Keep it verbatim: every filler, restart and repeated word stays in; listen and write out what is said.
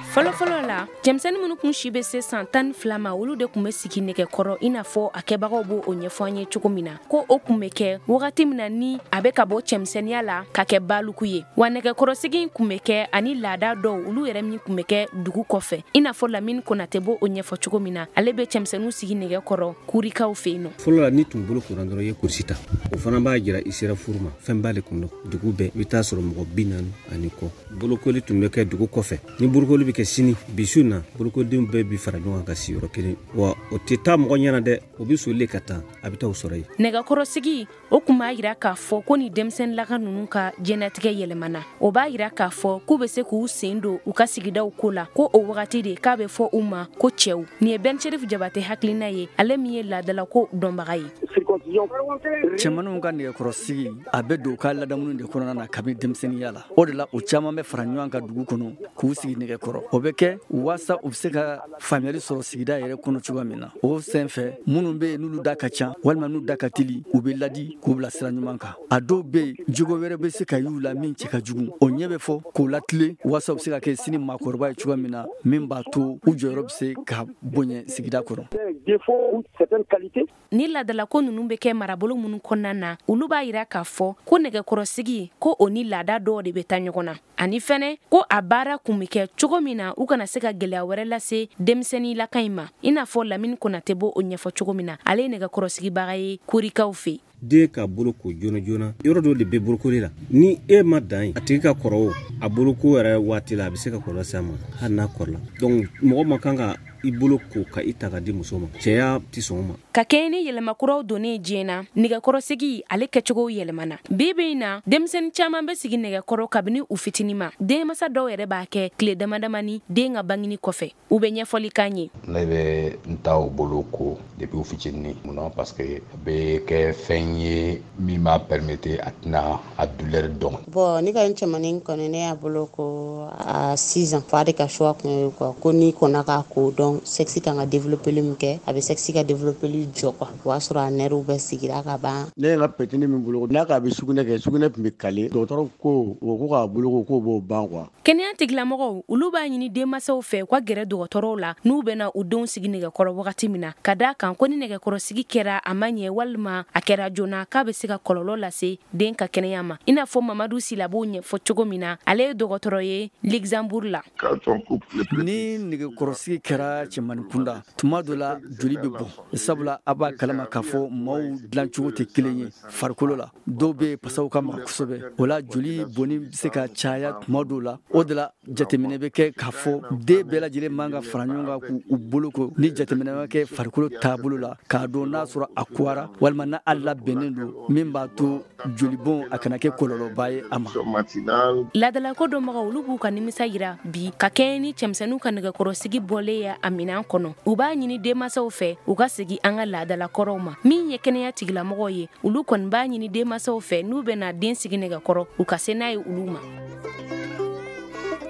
Fɔlɔ fɔlɔ la cɛmisɛnnin minnu kun si bɛ se san tan ni fila ma olu de kun bɛ sigi nɛgɛkɔrɔ i n'a fɔ a kɛbagaw b'o o ɲɛfɔ an ye cogo min na ko o kun bɛ kɛ wagati min na ni a bɛ ka bɔ cɛmisɛnniya la ka kɛ baluku ye wa nɛgɛkɔrɔsigi kun bɛ kɛ ani laada dɔw olu yɛrɛ min kun bɛ kɛ dugu kɔfɛ i n'a fɔ Lamini Konate b'o o ɲɛfɔ cogo min na ale bɛ cɛmisɛnninw sigi nɛgɛkɔrɔ kurikaw fɛ yen nɔ. Fɔlɔ la ni tun bolo kora dɔrɔn ye kursi ta o fana b'a jira i sera furu ma fɛn b'ale kun dugu bɛɛ i bɛ taa sɔrɔ mɔgɔ bi naani ani kɔ bolokoli tun bɛ kɛ dugu kɔfɛ ni bolokoli bɛ kɛ sini bisu na bolokodenw bɛɛ bi fara ɲɔgɔn kan ka si yɔrɔ kelen wa o tɛ taa mɔgɔ ɲɛna dɛ o bɛ soli ka taa a bɛ taa o sɔrɔ yen. Nɛgɛkɔrɔsigi o kun b'a jira k'a fɔ ko ni denmisɛnnin laka ninnu ka jɛnatigɛ yɛlɛmana o b'a jira k'a fɔ k'u bɛ se k'u sen don u ka sigidaw ko la ko o wagati de k'a bɛ fɔ u ma ko cɛw nin ye Ben Cherif Jabate hakilina ye ale min ye laadala ko dɔnbaga ye. Cɛmanninw ka nɛgɛkɔrɔsigi a bɛ don u ka ladamu de kɔnɔna na kabini denmisɛnninya la o de la u caman bɛ fara ɲɔgɔn kan dugu kɔnɔ k'u sigi nɛgɛkɔrɔ o bɛ kɛ waasa u bɛ se ka faamuyali sɔrɔ sigida yɛrɛ kɔnɔ cogoya min na o sen fɛ minnu bɛ yen n'olu da ka ca walima n'u da ka teli u bɛ ladi k'u bila sira ɲuman kan a dɔw bɛ yen jogo wɛrɛ bɛ se ka y'u la min cɛ ka jugu o ɲɛ bɛ fɔ k'u latilen waasa u bɛ se ka kɛ sini maakɔrɔba ye cogoya min na min b'a to u jɔyɔrɔ bɛ se ka bonya sigida kɔnɔ. Ni laadala ko ninnu bɛ kɛ marabolo minnu kɔnɔna na olu b'a jira k'a fɔ ko nɛgɛkɔrɔsigi ko o ni laada dɔw de bɛ taa ɲɔgɔn na ani fɛnɛ ko a baara kun bɛ kɛ cogo min na u kana se ka gɛlɛya wɛrɛ lase denmisɛnnin laka in ma i n'a fɔ Lamini Konate b'o o ɲɛfɔ cogo min na ale ye nɛgɛkɔrɔsigibaga ye kurikaw fɛ. Den ka bolo ko joona joona yɔrɔ dɔ de bɛ bolokoli la ni e ma dan ye a tigi ka kɔrɔ a boloko yɛrɛ waati la a bɛ se ka kɔrɔ se a ma hali n'a kɔrɔla donc mɔgɔ ma kan ka i bolo ko ka i ta ka di muso ma cɛya tɛ sɔn o ma. Ka kɛɲɛ ni yɛlɛmakuraw donnen diɲɛ na nɛgɛkɔrɔsigi ale kɛcogow yɛlɛmana bi bi in na denmisɛnnin caman bɛ sigi nɛgɛkɔrɔ kabini u fitinin ma denmansa dɔw yɛrɛ b'a kɛ tile damadamani den ka bangini kɔfɛ u bɛ ɲɛfɔli k'an ye. Ne bɛ n taw bolo ko depuis u fitinin munna parce que a bɛ kɛ fɛn ye min b'a permettre a tɛna a douleur dɔn. Bon ne ka n cɛmanin kɔni ne y'a bolo ko a six ans fa de ka choix kun ye quoi ko ni kɔnna k'a ko dɔn sexe kan ka développer min kɛ a bɛ sexe ka développer jɔ quoi o y'a sɔrɔ a nerfs bɛɛ sigira ka ban. Ne ye n ka petini min bolo n'a k'a bɛ sugunɛ kɛ sugunɛ tun bɛ kale dɔgɔtɔrɔ ko o ko k'a bolo ko k'o b'o ban quoi. Kɛnɛya tigilamɔgɔw olu b'a ɲini denmansaw fɛ u ka gɛrɛ dɔgɔtɔrɔw la n'u bɛna u denw sigi nɛgɛkɔrɔ wagati min na ka d'a kan ko ni nɛgɛkɔrɔsigi kɛra a ma ɲɛ walima a kɛra joona k'a bɛ se ka kɔlɔlɔ lase den ka kɛnɛya ma i n'a fɔ Mamadu Sila b'o ɲɛfɔ cogo min na ale ye dɔgɔtɔrɔ ye Luxembourg la. Ni nɛgɛkɔrɔsigi kɛra cɛmanin kunda tuma dɔ la joli bɛ bɔn sabula a b'a kalama k'a fɔ maaw dilancogo tɛ kelen ye farikolo la dɔw bɛ pasaw ka maga kosɛbɛ o la joli bɔnni bɛ se ka caya tuma dɔw la o de la jateminɛ bɛ kɛ k'a fɔ den bɛɛ lajɛlen man ka fara ɲɔgɔn kan k'u bolo ko ni jateminɛ ma kɛ farikolo taabolo la k'a dɔn n'a sɔrɔ a kuyara walima n'a labɛnnen don min b'a to joli bɔn a kana kɛ kɔlɔlɔba ye a ma. Laadalako dɔnbagaw olu b'u ka nimisa yira bi ka kɛɲɛ ni cɛmisɛnninw ka nɛgɛkɔrɔsigi bɔlen ye a minɛn kɔnɔ u b'a ɲini denmansaw fɛ u ka segin an ka laadalakɔrɔw ma min ye kɛnɛya tigilamɔgɔw ye olu kɔni b'a ɲini denmansaw fɛ n'u bɛna den sigi nɛgɛkɔrɔ u ka se n'a ye olu ma.